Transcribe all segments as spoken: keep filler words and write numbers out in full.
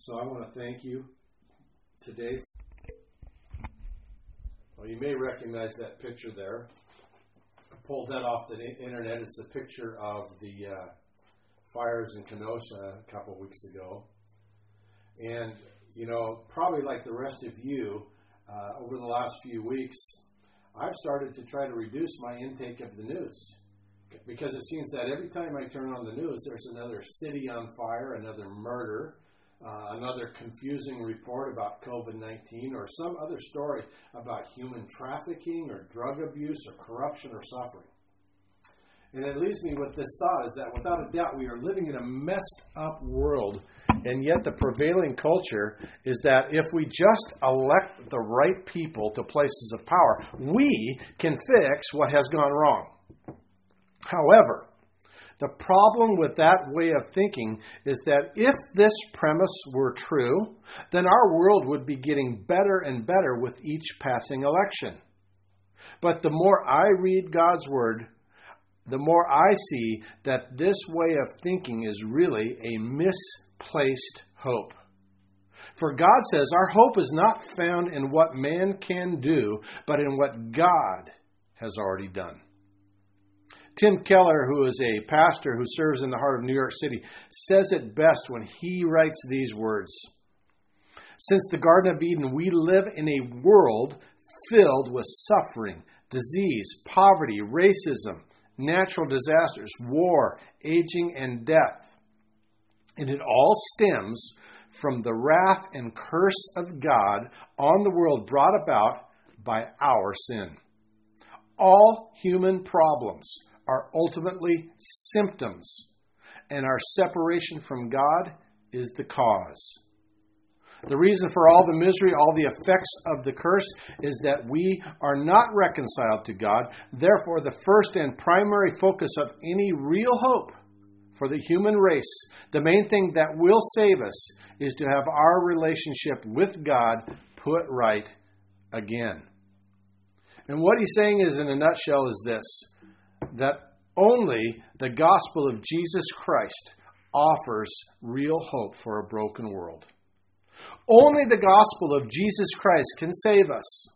So I want to thank you today. Well, you may recognize that picture there. I pulled that off the internet. It's a picture of the uh, fires in Kenosha a couple of weeks ago. And, you know, probably like the rest of you, uh, over the last few weeks, I've started to try to reduce my intake of the news. Because it seems that every time I turn on the news, there's another city on fire, another murder, uh, another confusing report about covid nineteen, or some other story about human trafficking or drug abuse or corruption or suffering. And it leaves me with this thought, is that without a doubt we are living in a messed up world, and yet the prevailing culture is that if we just elect the right people to places of power, we can fix what has gone wrong. However, the problem with that way of thinking is that if this premise were true, then our world would be getting better and better with each passing election. But the more I read God's Word, the more I see that this way of thinking is really a misplaced hope. For God says our hope is not found in what man can do, but in what God has already done. Tim Keller, who is a pastor who serves in the heart of New York City, says it best when he writes these words. Since the Garden of Eden, we live in a world filled with suffering, disease, poverty, racism, natural disasters, war, aging, and death. And it all stems from the wrath and curse of God on the world brought about by our sin. All human problems are ultimately symptoms, and our separation from God is the cause. The reason for all the misery, all the effects of the curse, is that we are not reconciled to God. Therefore, the first and primary focus of any real hope for the human race, the main thing that will save us, is to have our relationship with God put right again. And what he's saying is, in a nutshell, is this: that only the gospel of Jesus Christ offers real hope for a broken world. Only the gospel of Jesus Christ can save us.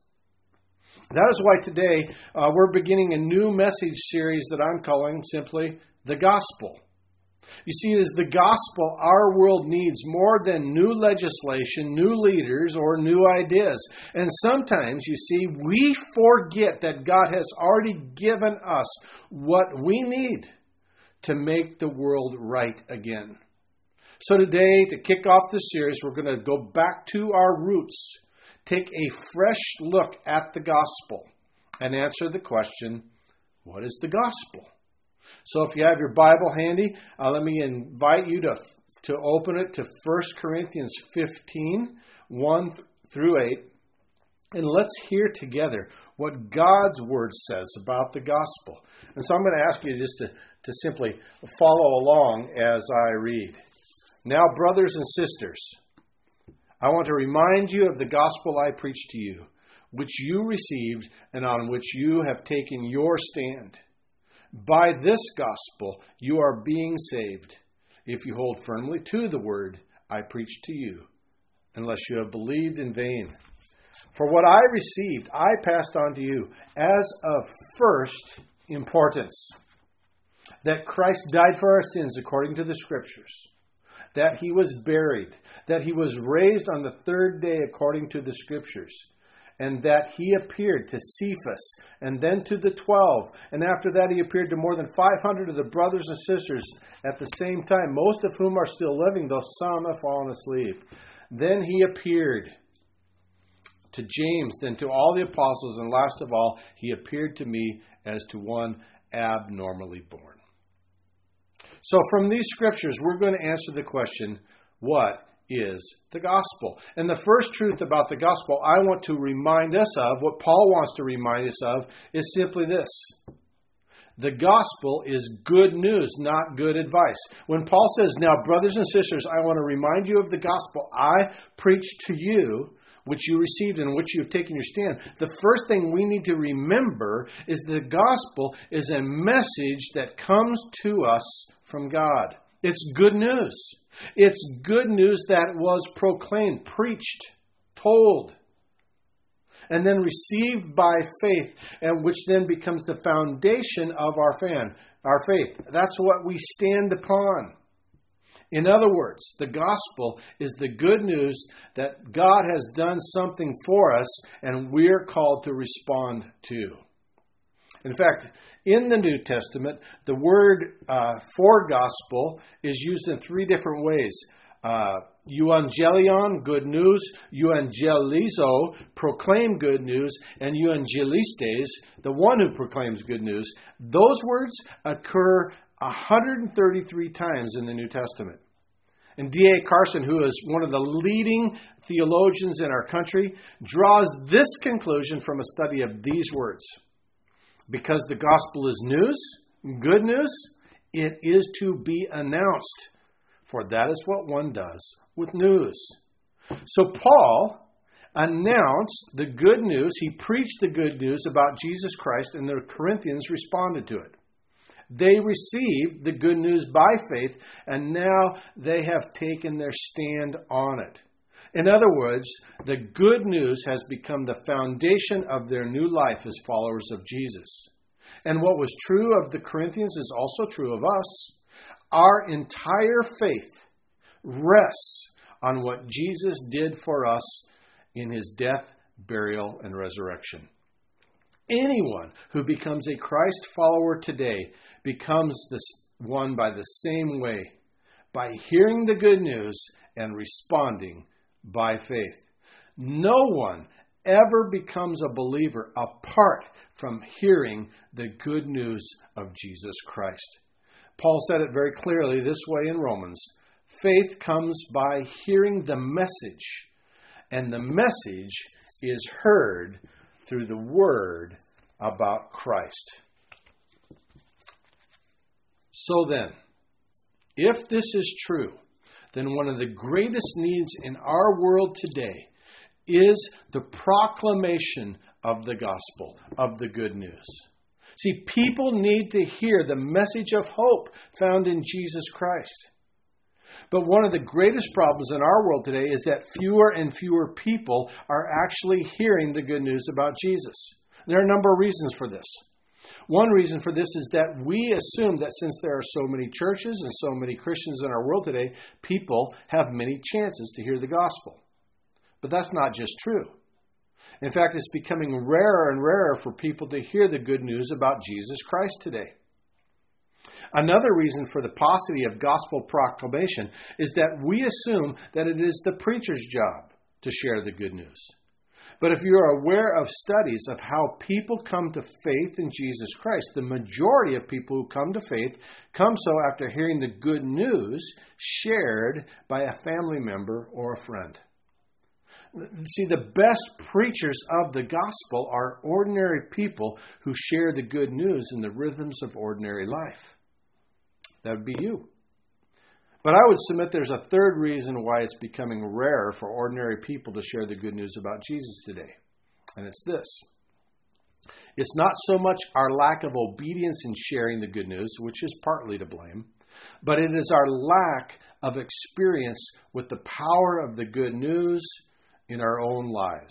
That is why today uh, we're beginning a new message series that I'm calling simply The Gospel. You see, it is the gospel our world needs more than new legislation, new leaders, or new ideas. And sometimes, you see, we forget that God has already given us what we need to make the world right again. So today, to kick off this series, we're going to go back to our roots, take a fresh look at the gospel, and answer the question, what is the gospel? So if you have your Bible handy, uh, let me invite you to, to open it to First Corinthians fifteen, one through eight. And let's hear together what God's Word says about the gospel. And so I'm going to ask you just to, to simply follow along as I read. Now, brothers and sisters, I want to remind you of the gospel I preached to you, which you received and on which you have taken your stand. By this gospel you are being saved, if you hold firmly to the word I preached to you, unless you have believed in vain. For what I received, I passed on to you as of first importance, that Christ died for our sins according to the Scriptures, that he was buried, that he was raised on the third day according to the Scriptures, and that he appeared to Cephas, and then to the twelve. And after that he appeared to more than five hundred of the brothers and sisters at the same time, most of whom are still living, though some have fallen asleep. Then he appeared to James, then to all the apostles, and last of all, he appeared to me as to one abnormally born. So from these scriptures, we're going to answer the question, what is the gospel? And the first truth about the gospel I want to remind us of, what Paul wants to remind us of, is simply this. The gospel is good news, not good advice. When Paul says, now, brothers and sisters, I want to remind you of the gospel I preached to you, which you received and which you have taken your stand, the first thing we need to remember is the gospel is a message that comes to us from God. It's good news. It's good news that was proclaimed, preached, told, and then received by faith, and which then becomes the foundation of our fan, our faith. That's what we stand upon. In other words, the gospel is the good news that God has done something for us, and we're called to respond to. In fact, in the New Testament, the word uh, for gospel is used in three different ways. Uh, euangelion, good news, euangelizo, proclaim good news, and euangelistes, the one who proclaims good news. Those words occur one hundred thirty-three times in the New Testament. And D A Carson, who is one of the leading theologians in our country, draws this conclusion from a study of these words. Because the gospel is news, good news, it is to be announced. For that is what one does with news. So Paul announced the good news. He preached the good news about Jesus Christ, and the Corinthians responded to it. They received the good news by faith, and now they have taken their stand on it. In other words, the good news has become the foundation of their new life as followers of Jesus. And what was true of the Corinthians is also true of us. Our entire faith rests on what Jesus did for us in his death, burial, and resurrection. Anyone who becomes a Christ follower today becomes this one by the same way, by hearing the good news and responding by faith. No one ever becomes a believer apart from hearing the good news of Jesus Christ. Paul said it very clearly this way in Romans. Faith comes by hearing the message, and the message is heard through the word about Christ. So then, if this is true, then one of the greatest needs in our world today is the proclamation of the gospel, of the good news. See, people need to hear the message of hope found in Jesus Christ. But one of the greatest problems in our world today is that fewer and fewer people are actually hearing the good news about Jesus. There are a number of reasons for this. One reason for this is that we assume that since there are so many churches and so many Christians in our world today, people have many chances to hear the gospel. But that's not just true. In fact, it's becoming rarer and rarer for people to hear the good news about Jesus Christ today. Another reason for the paucity of gospel proclamation is that we assume that it is the preacher's job to share the good news. But if you're aware of studies of how people come to faith in Jesus Christ, the majority of people who come to faith come so after hearing the good news shared by a family member or a friend. See, the best preachers of the gospel are ordinary people who share the good news in the rhythms of ordinary life. That would be you. But I would submit there's a third reason why it's becoming rarer for ordinary people to share the good news about Jesus today. And it's this. It's not so much our lack of obedience in sharing the good news, which is partly to blame, but it is our lack of experience with the power of the good news in our own lives.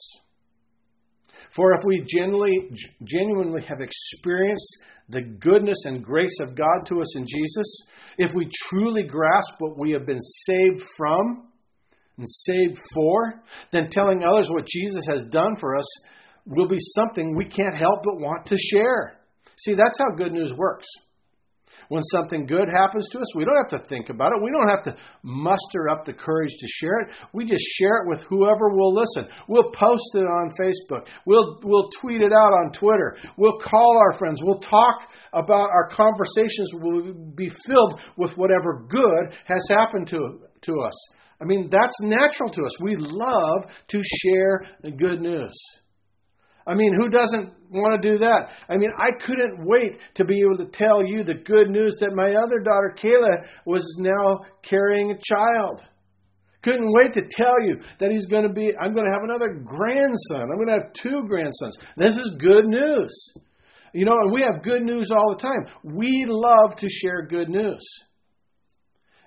For if we genuinely, genuinely have experienced the goodness and grace of God to us in Jesus, if we truly grasp what we have been saved from and saved for, then telling others what Jesus has done for us will be something we can't help but want to share. See, that's how good news works. When something good happens to us, we don't have to think about it. We don't have to muster up the courage to share it. We just share it with whoever will listen. We'll post it on Facebook. We'll, we'll tweet it out on Twitter. We'll call our friends. We'll talk about our conversations will be filled with whatever good has happened to, to us. I mean, that's natural to us. We love to share the good news. I mean, who doesn't want to do that? I mean, I couldn't wait to be able to tell you the good news that my other daughter, Kayla, was now carrying a child. Couldn't wait to tell you that he's going to be, I'm going to have another grandson. I'm going to have two grandsons. This is good news. You know, and we have good news all the time. We love to share good news.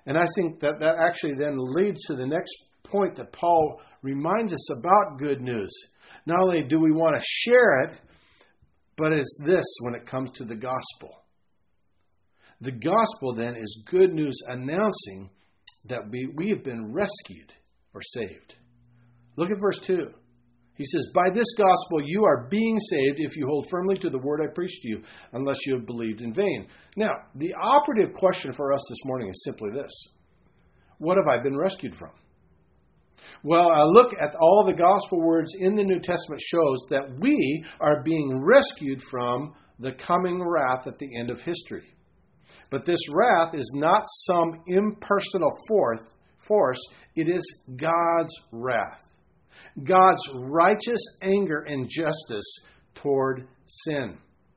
And I think that that actually then leads to the next point that Paul reminds us about good news. Not only do we want to share it, but it's this when it comes to the gospel. The gospel then is good news announcing that we, we have been rescued or saved. Look at verse two. He says, by this gospel you are being saved if you hold firmly to the word I preached to you, unless you have believed in vain. Now, the operative question for us this morning is simply this. What have I been rescued from? Well, a look at all the gospel words in the New Testament shows that we are being rescued from the coming wrath at the end of history. But this wrath is not some impersonal force. It is God's wrath. God's righteous anger and justice toward sin.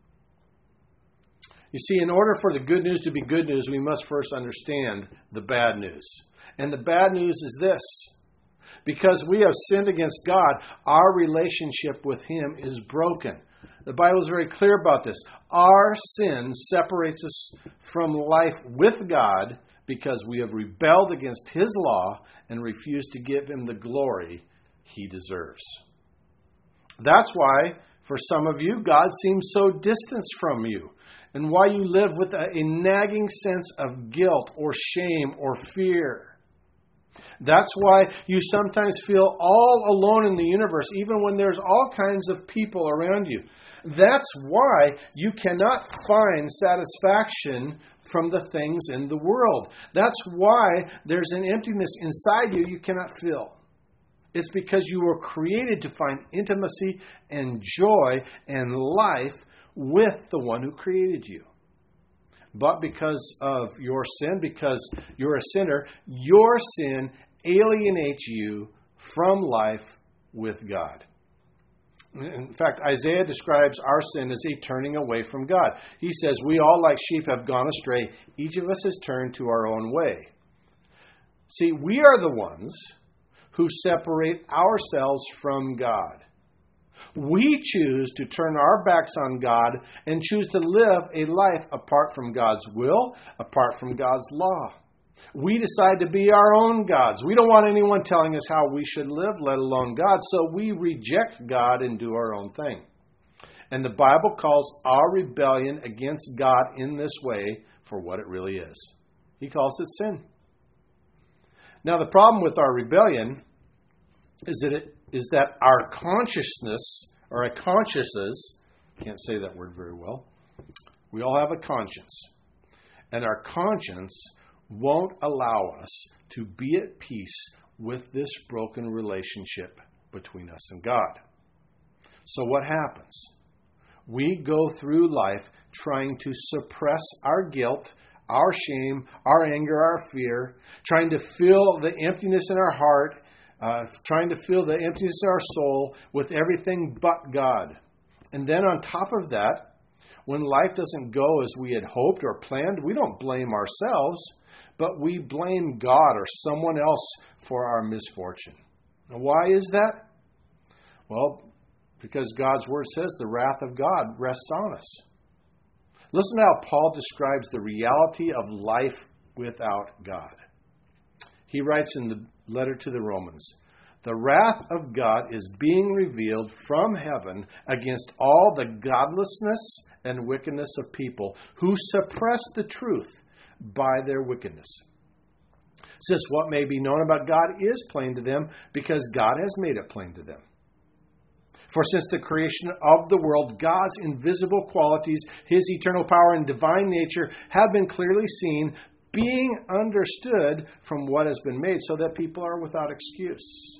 You see, in order for the good news to be good news, we must first understand the bad news. And the bad news is this. Because we have sinned against God, our relationship with Him is broken. The Bible is very clear about this. Our sin separates us from life with God because we have rebelled against His law and refused to give Him the glory He deserves. That's why, for some of you, God seems so distant from you, and why you live with a, a nagging sense of guilt or shame or fear. That's why you sometimes feel all alone in the universe, even when there's all kinds of people around you. That's why you cannot find satisfaction from the things in the world. That's why there's an emptiness inside you you cannot fill. It's because you were created to find intimacy and joy and life with the one who created you. But because of your sin, because you're a sinner, your sin alienates you from life with God. In fact, Isaiah describes our sin as a turning away from God. He says, we all like sheep have gone astray. Each of us has turned to our own way. See, we are the ones who separate ourselves from God. We choose to turn our backs on God and choose to live a life apart from God's will, apart from God's law. We decide to be our own gods. We don't want anyone telling us how we should live, let alone God, so we reject God and do our own thing. And the Bible calls our rebellion against God in this way for what it really is. He calls it sin. Now, the problem with our rebellion is that it is that our consciousness, or our consciences, can't say that word very well. We all have a conscience. And our conscience won't allow us to be at peace with this broken relationship between us and God. So what happens? We go through life trying to suppress our guilt, our shame, our anger, our fear, trying to fill the emptiness in our heart, uh, trying to fill the emptiness in our soul with everything but God. And then on top of that, when life doesn't go as we had hoped or planned, we don't blame ourselves, but we blame God or someone else for our misfortune. Now, why is that? Well, because God's Word says the wrath of God rests on us. Listen to how Paul describes the reality of life without God. He writes in the letter to the Romans, the wrath of God is being revealed from heaven against all the godlessness and wickedness of people who suppress the truth by their wickedness. Since what may be known about God is plain to them because God has made it plain to them. For since the creation of the world, God's invisible qualities, His eternal power and divine nature have been clearly seen, being understood from what has been made, so that people are without excuse.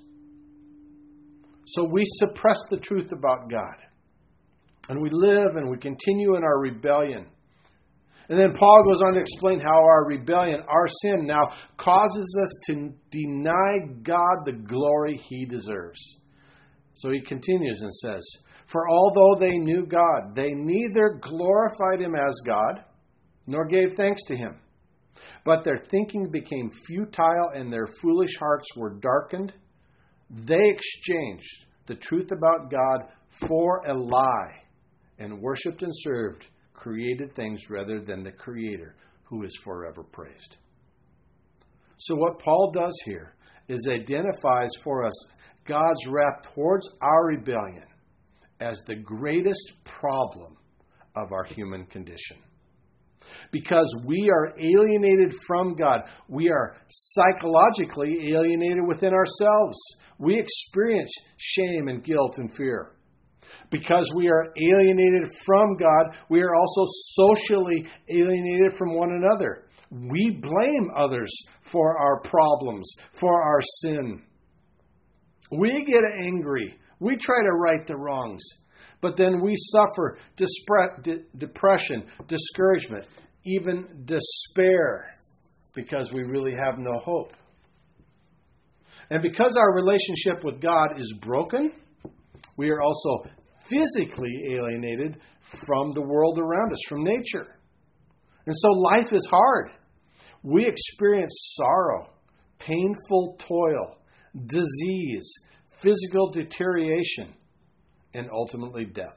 So we suppress the truth about God. And we live and we continue in our rebellion. And then Paul goes on to explain how our rebellion, our sin now causes us to deny God the glory He deserves. So he continues and says, for although they knew God, they neither glorified Him as God, nor gave thanks to Him. But their thinking became futile and their foolish hearts were darkened. They exchanged the truth about God for a lie and worshipped and served created things rather than the Creator, who is forever praised. So what Paul does here is identifies for us God's wrath towards our rebellion as the greatest problem of our human condition. Because we are alienated from God. We are psychologically alienated within ourselves. We experience shame and guilt and fear. Because we are alienated from God, we are also socially alienated from one another. We blame others for our problems, for our sin. We get angry. We try to right the wrongs. But then we suffer depression, discouragement, even despair, because we really have no hope. And because our relationship with God is broken, we are also physically alienated from the world around us, from nature. And so life is hard. We experience sorrow, painful toil, disease, physical deterioration, and ultimately death.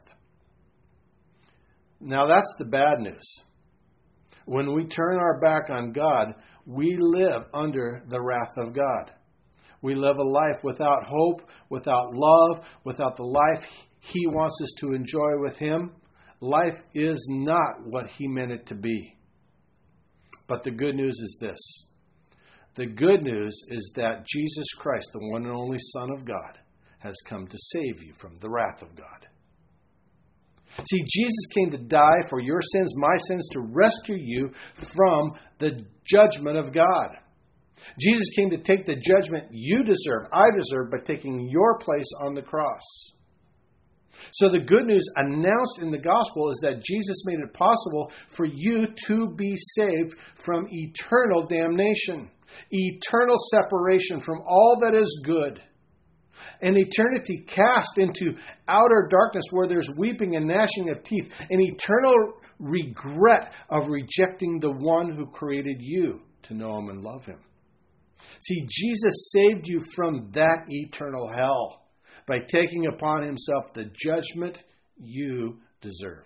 Now that's the bad news. When we turn our back on God, we live under the wrath of God. We live a life without hope, without love, without the life He wants us to enjoy with Him. Life is not what He meant it to be. But the good news is this. The good news is that Jesus Christ, the one and only Son of God, has come to save you from the wrath of God. See, Jesus came to die for your sins, my sins, to rescue you from the judgment of God. Jesus came to take the judgment you deserve, I deserve, by taking your place on the cross. So the good news announced in the gospel is that Jesus made it possible for you to be saved from eternal damnation, eternal separation from all that is good, an eternity cast into outer darkness where there's weeping and gnashing of teeth, an eternal regret of rejecting the one who created you to know Him and love Him. See, Jesus saved you from that eternal hell by taking upon Himself the judgment you deserve.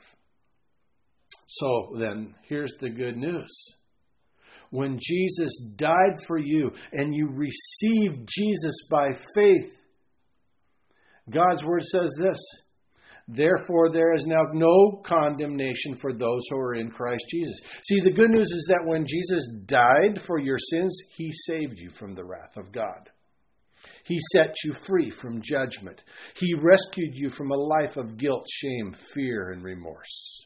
So then, here's the good news. When Jesus died for you and you received Jesus by faith, God's Word says this, therefore there is now no condemnation for those who are in Christ Jesus. See, the good news is that when Jesus died for your sins, He saved you from the wrath of God. He set you free from judgment. He rescued you from a life of guilt, shame, fear, and remorse.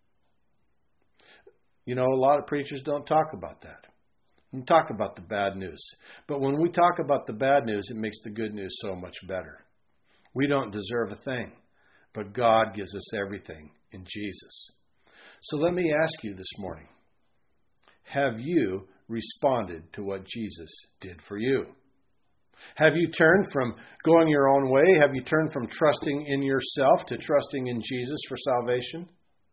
You know, a lot of preachers don't talk about that. We talk about the bad news. But when we talk about the bad news, it makes the good news so much better. We don't deserve a thing, but God gives us everything in Jesus. So let me ask you this morning, have you responded to what Jesus did for you? Have you turned from going your own way? Have you turned from trusting in yourself to trusting in Jesus for salvation?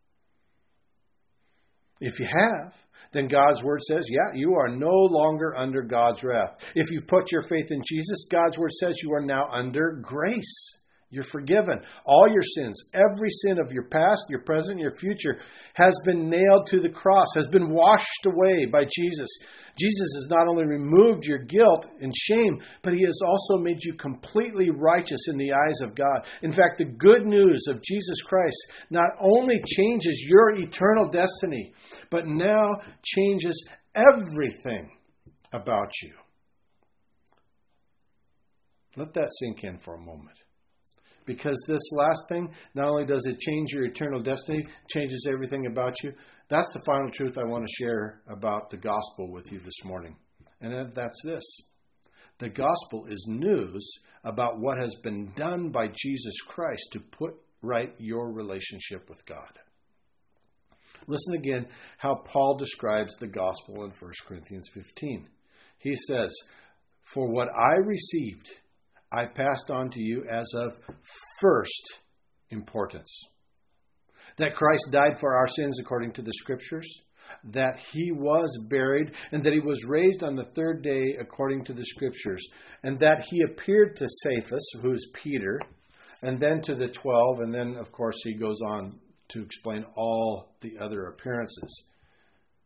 If you have, then God's Word says, yeah, you are no longer under God's wrath. If you put your faith in Jesus, God's Word says you are now under grace. You're forgiven. All your sins, every sin of your past, your present, your future, has been nailed to the cross, has been washed away by Jesus. Jesus has not only removed your guilt and shame, but He has also made you completely righteous in the eyes of God. In fact, the good news of Jesus Christ not only changes your eternal destiny, but now changes everything about you. Let that sink in for a moment. Because this last thing, not only does it change your eternal destiny, changes everything about you. That's the final truth I want to share about the gospel with you this morning. And that's this. The gospel is news about what has been done by Jesus Christ to put right your relationship with God. Listen again how Paul describes the gospel in First Corinthians fifteen. He says, for what I received, I passed on to you as of first importance. That Christ died for our sins according to the Scriptures, that He was buried, and that He was raised on the third day according to the Scriptures, and that He appeared to Cephas, who is Peter, and then to the twelve, and then, of course, he goes on to explain all the other appearances.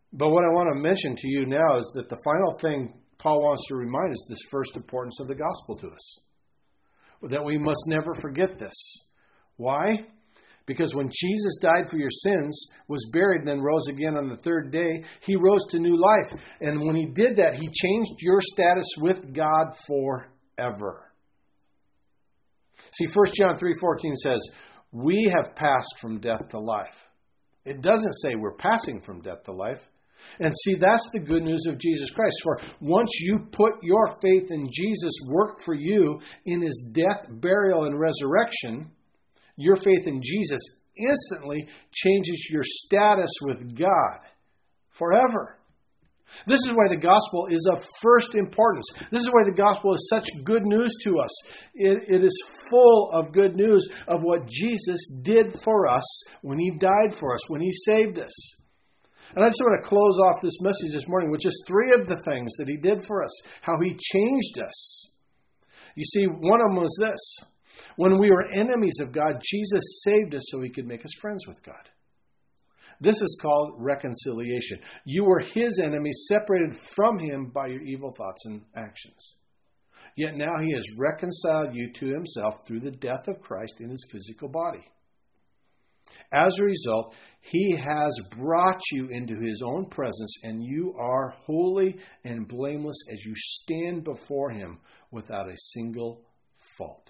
But what I want to mention to you now is that the final thing Paul wants to remind us this first importance of the gospel to us. That we must never forget this. Why? Because when Jesus died for your sins, was buried, and then rose again on the third day, he rose to new life. And when he did that, he changed your status with God forever. See, First John three fourteen says, we have passed from death to life. It doesn't say we're passing from death to life. And see, that's the good news of Jesus Christ. For once you put your faith in Jesus' work for you in his death, burial, and resurrection, your faith in Jesus instantly changes your status with God forever. This is why the gospel is of first importance. This is why the gospel is such good news to us. It, it is full of good news of what Jesus did for us when he died for us, when he saved us. And I just want to close off this message this morning with just three of the things that he did for us, how he changed us. You see, one of them was this. When we were enemies of God, Jesus saved us so he could make us friends with God. This is called reconciliation. You were his enemies, separated from him by your evil thoughts and actions. Yet now he has reconciled you to himself through the death of Christ in his physical body. As a result, he has brought you into his own presence, and you are holy and blameless as you stand before him without a single fault.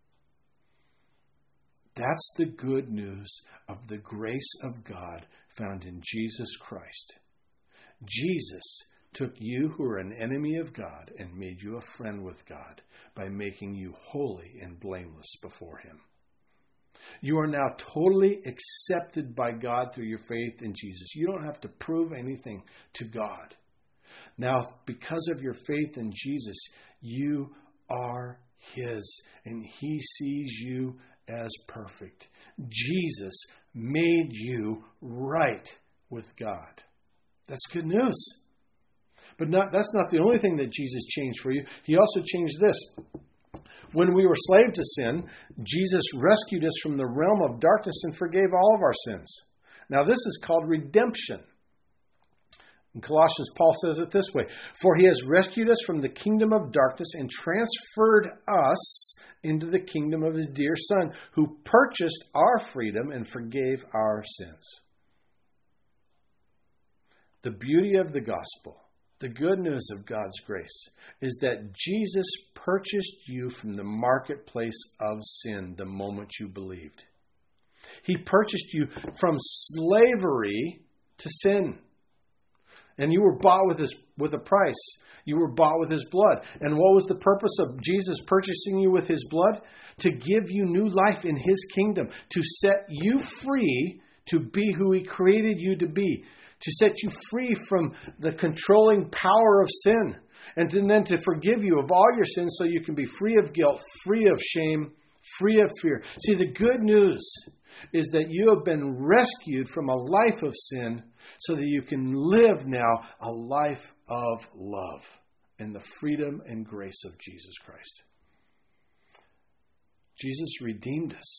That's the good news of the grace of God found in Jesus Christ. Jesus took you who are an enemy of God and made you a friend with God by making you holy and blameless before him. You are now totally accepted by God through your faith in Jesus. You don't have to prove anything to God. Now, because of your faith in Jesus, you are his, and he sees you as perfect. Jesus made you right with God. That's good news. But not, that's not the only thing that Jesus changed for you. He also changed this. When we were slave to sin, Jesus rescued us from the realm of darkness and forgave all of our sins. Now this is called redemption. In Colossians, Paul says it this way, for he has rescued us from the kingdom of darkness and transferred us into the kingdom of his dear Son, who purchased our freedom and forgave our sins. The beauty of the gospel, the good news of God's grace, is that Jesus purchased you from the marketplace of sin the moment you believed. He purchased you from slavery to sin. And you were bought with his, with a price. You were bought with his blood. And what was the purpose of Jesus purchasing you with his blood? To give you new life in his kingdom. To set you free to be who he created you to be. To set you free from the controlling power of sin. And then to forgive you of all your sins so you can be free of guilt, free of shame, free of fear. See, the good news is that you have been rescued from a life of sin so that you can live now a life of love in the freedom and grace of Jesus Christ. Jesus redeemed us.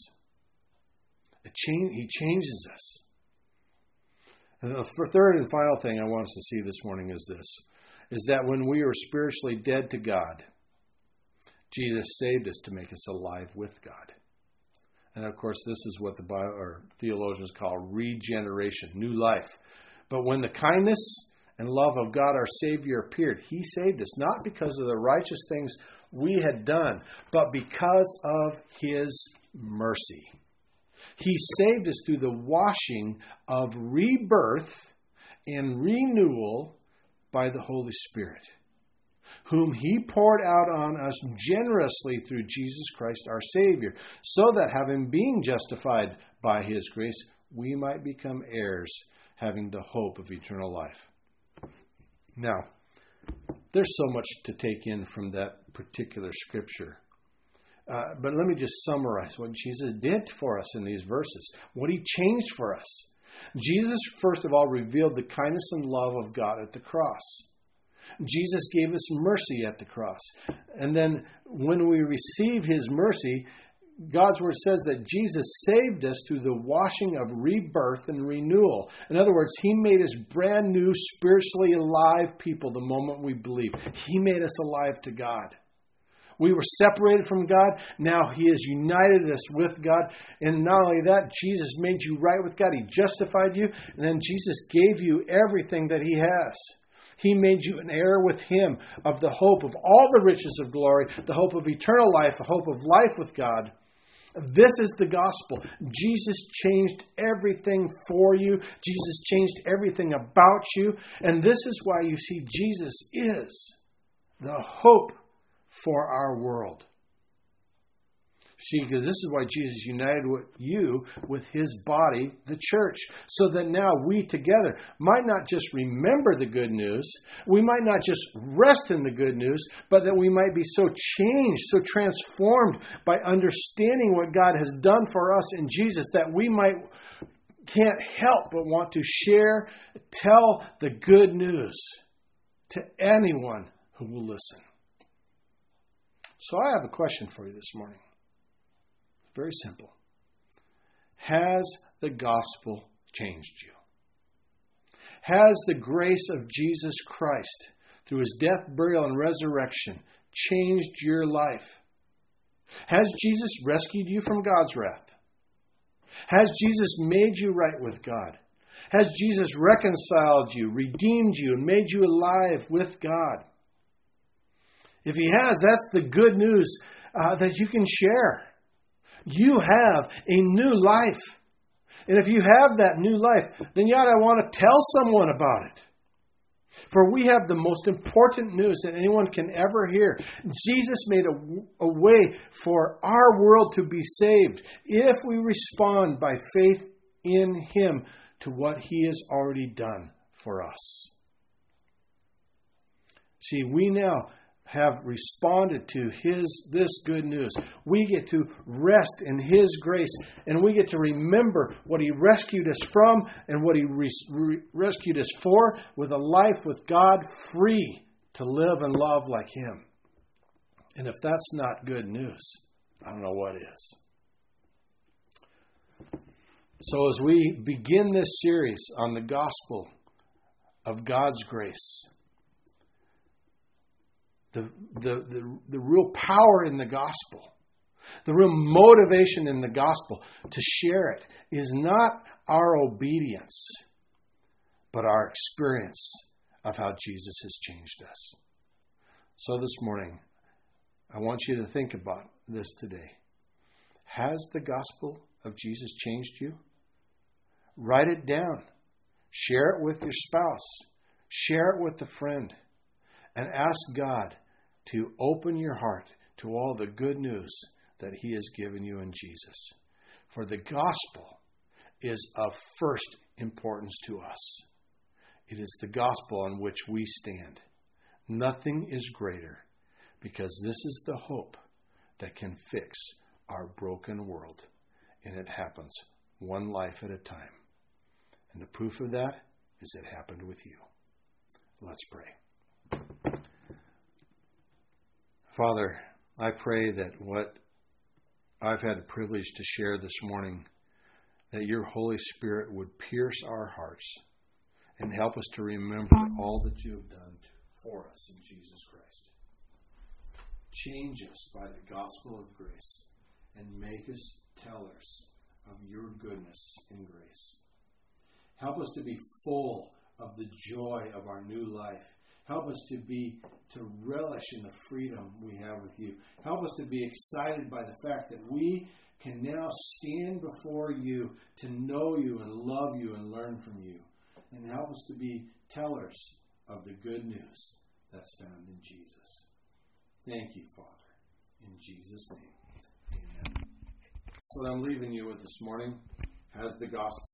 He changes us. And the third and final thing I want us to see this morning is this, is that when we were spiritually dead to God, Jesus saved us to make us alive with God. And of course, this is what the Bible, or theologians call regeneration, new life. But when the kindness and love of God our Savior appeared, he saved us, not because of the righteous things we had done, but because of his mercy. He saved us through the washing of rebirth and renewal by the Holy Spirit, whom he poured out on us generously through Jesus Christ our Savior, so that having been justified by his grace, we might become heirs, having the hope of eternal life. Now, there's so much to take in from that particular scripture. Uh, but let me just summarize what Jesus did for us in these verses, what he changed for us. Jesus, first of all, revealed the kindness and love of God at the cross. Jesus gave us mercy at the cross. And then when we receive his mercy, God's Word says that Jesus saved us through the washing of rebirth and renewal. In other words, He made us brand new, spiritually alive people the moment we believe. He made us alive to God. We were separated from God. Now He has united us with God. And not only that, Jesus made you right with God. He justified you. And then Jesus gave you everything that He has. He made you an heir with Him of the hope of all the riches of glory, the hope of eternal life, the hope of life with God. This is the gospel. Jesus changed everything for you. Jesus changed everything about you. And this is why you see Jesus is the hope for our world. See, because this is why Jesus united with you with His body, the church, so that now we together might not just remember the good news, we might not just rest in the good news, but that we might be so changed, so transformed by understanding what God has done for us in Jesus that we might can't help but want to share, tell the good news to anyone who will listen. So I have a question for you this morning. Very simple. Has the gospel changed you? Has the grace of Jesus Christ through His death, burial, and resurrection changed your life? Has Jesus rescued you from God's wrath? Has Jesus made you right with God? Has Jesus reconciled you, redeemed you, and made you alive with God? If He has, that's the good news uh, that you can share. You have a new life. And if you have that new life, then you ought to want to tell someone about it. For we have the most important news that anyone can ever hear. Jesus made a, a way for our world to be saved if we respond by faith in Him to what He has already done for us. See, we now have responded to His this good news. We get to rest in His grace, and we get to remember what He rescued us from and what He res- re- rescued us for, with a life with God, free to live and love like Him. And if that's not good news, I don't know what is. So as we begin this series on the gospel of God's grace, The, the, the, the real power in the gospel, the real motivation in the gospel to share it is not our obedience, but our experience of how Jesus has changed us. So this morning, I want you to think about this today. Has the gospel of Jesus changed you? Write it down. Share it with your spouse. Share it with a friend. And ask God to open your heart to all the good news that He has given you in Jesus. For the gospel is of first importance to us. It is the gospel on which we stand. Nothing is greater, because this is the hope that can fix our broken world. And it happens one life at a time. And the proof of that is it happened with you. Let's pray. Father, I pray that what I've had the privilege to share this morning, that your Holy Spirit would pierce our hearts and help us to remember all that you have done for us in Jesus Christ. Change us by the gospel of grace and make us tellers of your goodness and grace. Help us to be full of the joy of our new life. Help us to be, to relish in the freedom we have with you. Help us to be excited by the fact that we can now stand before you to know you and love you and learn from you. And help us to be tellers of the good news that's found in Jesus. Thank you, Father. In Jesus' name, amen. So what I'm leaving you with this morning has the gospel.